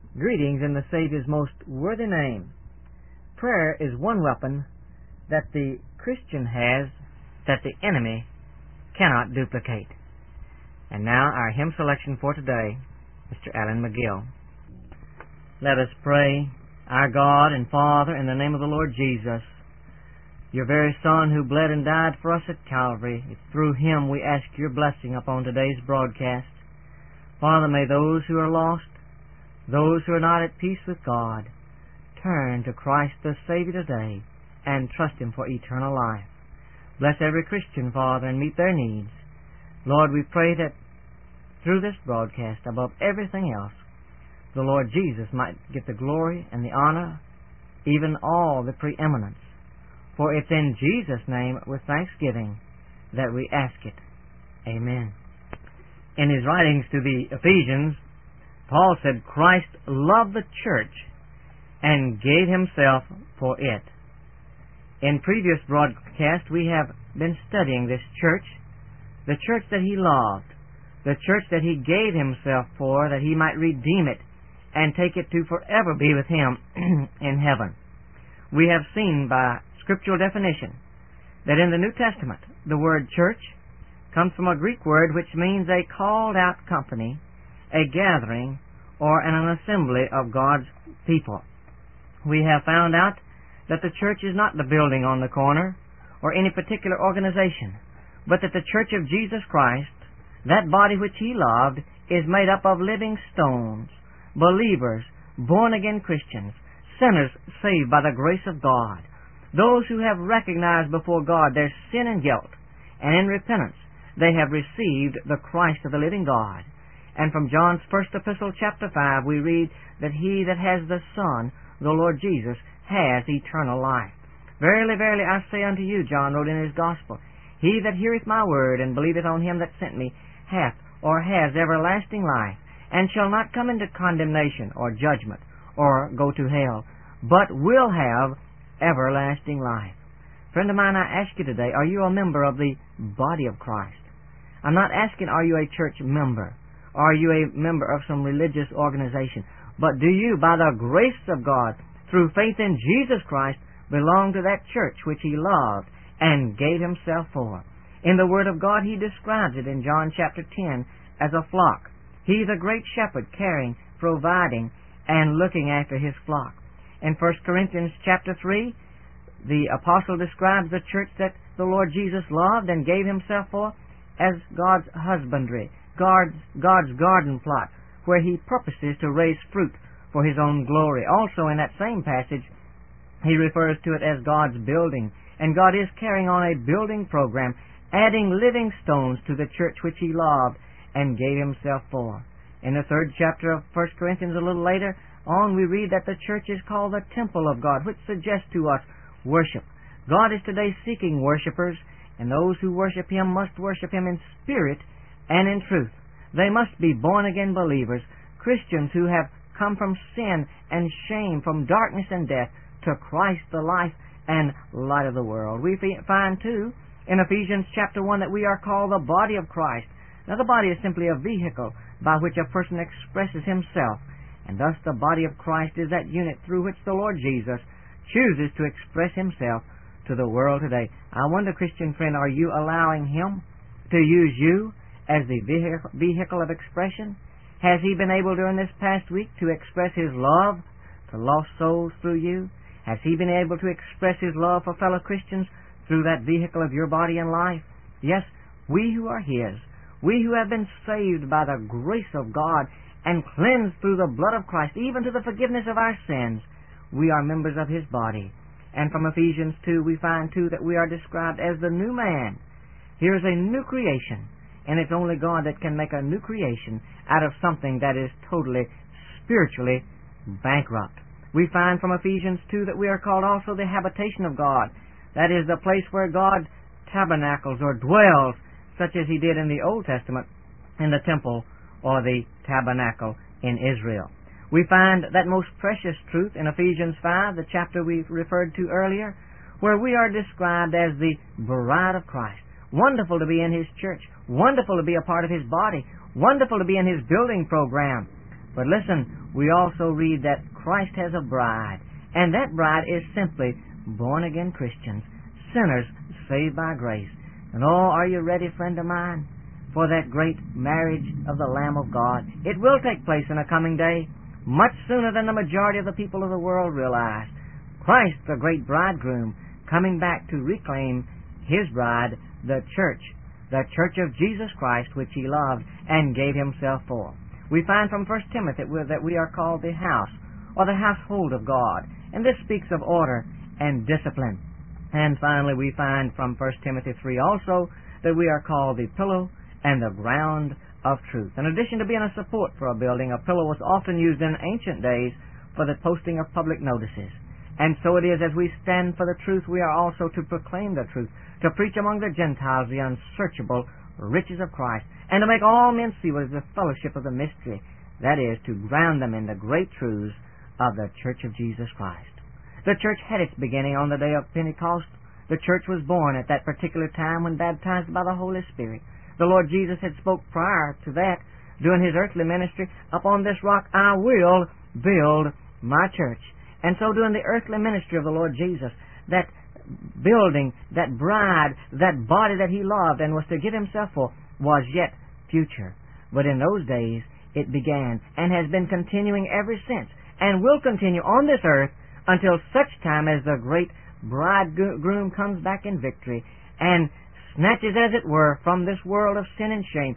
Greetings in the Savior's most worthy name. Prayer is one weapon that the Christian has that the enemy cannot duplicate. And now our hymn selection for today, Mr. Allen McGill. Let us pray. Our God and Father, in the name of the Lord Jesus, your very Son who bled and died for us at Calvary, it's through Him we ask your blessing upon today's broadcast. Father, may those who are lost, those who are not at peace with God, turn to Christ the Savior today and trust Him for eternal life. Bless every Christian, Father, and meet their needs. Lord, we pray that through this broadcast, above everything else, the Lord Jesus might get the glory and the honor, even all the preeminence. For it's in Jesus' name, with thanksgiving, that we ask it. Amen. In his writings to the Ephesians, Paul said, Christ loved the church and gave himself for it. In previous broadcasts, we have been studying this church, the church that he loved, the church that he gave himself for, that he might redeem it and take it to forever be with him in heaven. We have seen by scriptural definition that in the New Testament, the word church comes from a Greek word which means a called-out company, a gathering, or an assembly of God's people. We have found out that the church is not the building on the corner or any particular organization, but that the church of Jesus Christ, that body which He loved, is made up of living stones, believers, born-again Christians, sinners saved by the grace of God, those who have recognized before God their sin and guilt, and in repentance they have received the Christ of the living God. And from John's first epistle, chapter 5, we read that he that has the Son, the Lord Jesus, has eternal life. Verily, verily, I say unto you, John wrote in his Gospel, he that heareth my word and believeth on him that sent me hath or has everlasting life, and shall not come into condemnation or judgment or go to hell, but will have everlasting life. Friend of mine, I ask you today, are you a member of the body of Christ? I'm not asking, are you a church member? Are you a member of some religious organization? But do you, by the grace of God, through faith in Jesus Christ, belong to that church which He loved and gave Himself for? In the Word of God, He describes it in John chapter 10 as a flock. He's a great shepherd, caring, providing, and looking after His flock. In 1 Corinthians chapter 3, the apostle describes the church that the Lord Jesus loved and gave Himself for as God's husbandry, God's garden plot, where He purposes to raise fruit for His own glory. Also in that same passage, he refers to it as God's building, and God is carrying on a building program, adding living stones to the church which He loved and gave Himself for. In the 3rd chapter of 1 Corinthians, a little later on, we read that the church is called the temple of God, which suggests to us worship. God is today seeking worshipers, and those who worship Him must worship Him in spirit and in truth. They must be born-again believers, Christians who have come from sin and shame, from darkness and death, to Christ the life and light of the world. We find, too, in Ephesians chapter 1 that we are called the body of Christ. Now, the body is simply a vehicle by which a person expresses himself, and thus the body of Christ is that unit through which the Lord Jesus chooses to express Himself to the world today. I wonder, Christian friend, are you allowing Him to use you as the vehicle of expression? Has He been able during this past week to express His love to lost souls through you? Has He been able to express His love for fellow Christians through that vehicle of your body and life? Yes, we who are His, we who have been saved by the grace of God and cleansed through the blood of Christ, even to the forgiveness of our sins, we are members of His body. And from Ephesians 2, we find, too, that we are described as the new man. Here is a new creation, and it's only God that can make a new creation out of something that is totally, spiritually bankrupt. We find from Ephesians 2 that we are called also the habitation of God. That is the place where God tabernacles or dwells, such as He did in the Old Testament in the temple or the tabernacle in Israel. We find that most precious truth in Ephesians 5, the chapter we referred to earlier, where we are described as the bride of Christ. Wonderful to be in His church. Wonderful to be a part of His body. Wonderful to be in His building program. But listen, we also read that Christ has a bride, and that bride is simply born-again Christians, sinners saved by grace. And oh, are you ready, friend of mine, for that great marriage of the Lamb of God? It will take place in a coming day, much sooner than the majority of the people of the world realize. Christ, the great bridegroom, coming back to reclaim His bride, the church of Jesus Christ, which He loved and gave Himself for. We find from 1 Timothy that we are called the house, or the household of God, and this speaks of order and discipline. And finally, we find from 1 Timothy 3 also that we are called the pillow and the ground of truth. In addition to being a support for a building, a pillow was often used in ancient days for the posting of public notices. And so it is, as we stand for the truth, we are also to proclaim the truth, to preach among the Gentiles the unsearchable riches of Christ, and to make all men see what is the fellowship of the mystery, that is, to ground them in the great truths of the Church of Jesus Christ. The church had its beginning on the day of Pentecost. The church was born at that particular time when baptized by the Holy Spirit. The Lord Jesus had spoke prior to that, during His earthly ministry, "Upon this rock I will build my church." And so during the earthly ministry of the Lord Jesus, that building, that bride, that body that He loved and was to give Himself for, was yet future. But in those days it began and has been continuing ever since, and will continue on this earth until such time as the great bridegroom comes back in victory and snatches, as it were, from this world of sin and shame,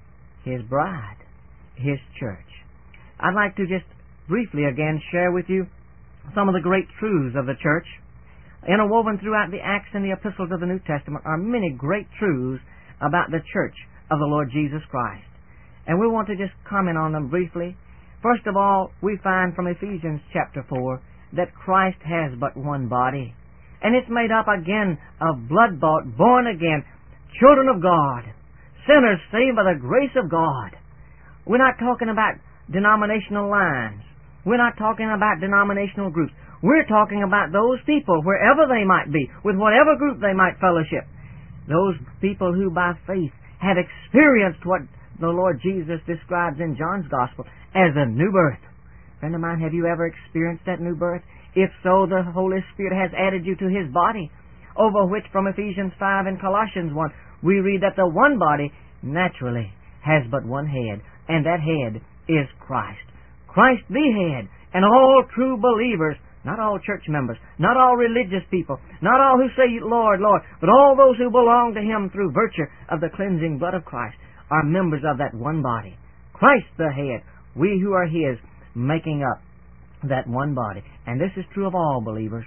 His bride, His church. I'd like to just briefly again share with you some of the great truths of the church. Interwoven throughout the Acts and the Epistles of the New Testament are many great truths about the church of the Lord Jesus Christ. And we want to just comment on them briefly. First of all, we find from Ephesians chapter 4 that Christ has but one body. And it's made up again of blood-bought, born-again children of God, sinners saved by the grace of God. We're not talking about denominational lines. We're not talking about denominational groups. We're talking about those people, wherever they might be, with whatever group they might fellowship. Those people who by faith have experienced what the Lord Jesus describes in John's Gospel as a new birth. Friend of mine, have you ever experienced that new birth? If so, the Holy Spirit has added you to His body, over which from Ephesians 5 and Colossians 1, we read that the one body naturally has but one head, and that head is Christ. Christ the head, and all true believers, not all church members, not all religious people, not all who say, "Lord, Lord," but all those who belong to Him through virtue of the cleansing blood of Christ are members of that one body. Christ the head, we who are His, making up that one body. And this is true of all believers.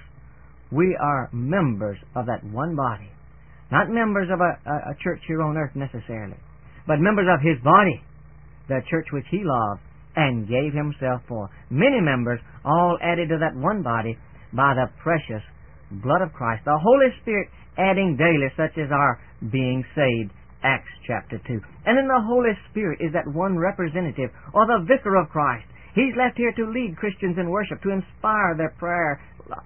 We are members of that one body. Not members of a church here on earth necessarily, but members of His body, the church which He loved and gave Himself for. Many members, all added to that one body by the precious blood of Christ. The Holy Spirit adding daily, such as our being saved, Acts chapter 2. And in the Holy Spirit is that one representative, or the vicar of Christ. He's left here to lead Christians in worship, to inspire their prayer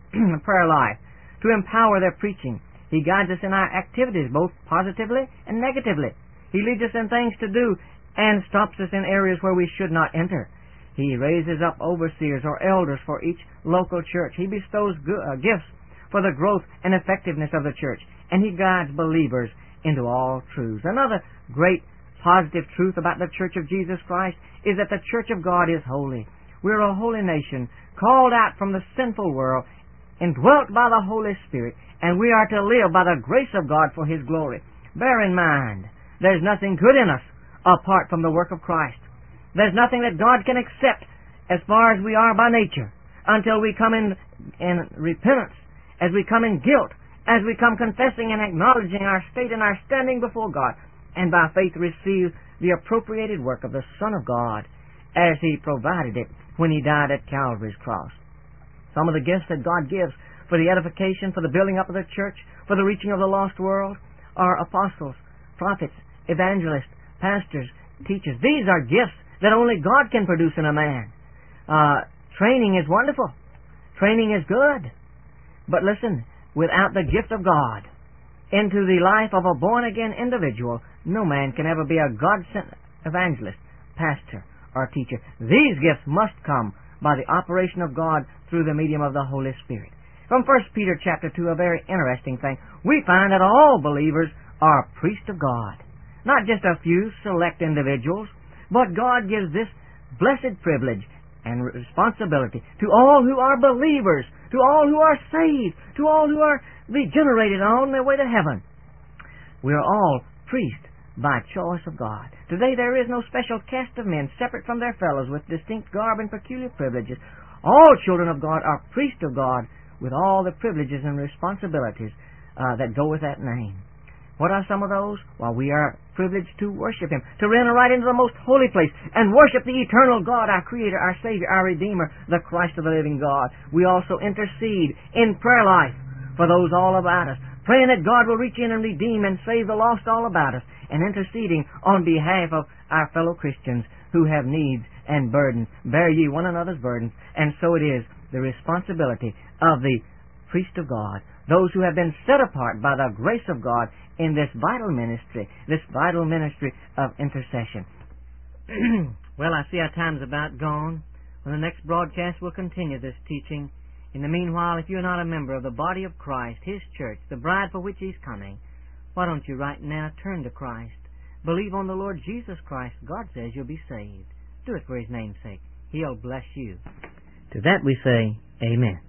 life, to empower their preaching. He guides us in our activities, both positively and negatively. He leads us in things to do and stops us in areas where we should not enter. He raises up overseers or elders for each local church. He bestows gifts for the growth and effectiveness of the church, and He guides believers into all truths. Another great positive truth about the Church of Jesus Christ is that the Church of God is holy. We're a holy nation, called out from the sinful world, indwelt by the Holy Spirit, and we are to live by the grace of God for His glory. Bear in mind, there's nothing good in us apart from the work of Christ. There's nothing that God can accept as far as we are by nature until we come in repentance, as we come in guilt, as we come confessing and acknowledging our state and our standing before God, and by faith receive the appropriated work of the Son of God as He provided it when He died at Calvary's cross. Some of the gifts that God gives for the edification, for the building up of the church, for the reaching of the lost world are apostles, prophets, evangelists, pastors, teachers. These are gifts that only God can produce in a man. Training is wonderful. Training is good. But listen, without the gift of God into the life of a born-again individual, no man can ever be a God-sent evangelist, pastor, or teacher. These gifts must come by the operation of God through the medium of the Holy Spirit. From 1 Peter chapter 2, a very interesting thing. We find that all believers are priests of God. Not just a few select individuals, but God gives this blessed privilege and responsibility to all who are believers, to all who are saved, to all who are regenerated and on their way to heaven. We are all priests by choice of God. Today there is no special caste of men separate from their fellows with distinct garb and peculiar privileges. All children of God are priests of God with all the privileges and responsibilities that go with that name. What are some of those? Well, we are privileged to worship Him, to enter right into the most holy place and worship the eternal God, our Creator, our Savior, our Redeemer, the Christ of the living God. We also intercede in prayer life for those all about us, praying that God will reach in and redeem and save the lost all about us, and interceding on behalf of our fellow Christians who have needs and burdens. Bear ye one another's burdens. And so it is the responsibility of the priest of God, those who have been set apart by the grace of God in this vital ministry of intercession. Well, I see our time's about gone. On the next broadcast, we'll continue this teaching. In the meanwhile, if you're not a member of the body of Christ, His church, the bride for which He's coming, why don't you right now turn to Christ? Believe on the Lord Jesus Christ. God says you'll be saved. Do it for His name's sake. He'll bless you. To that we say, Amen.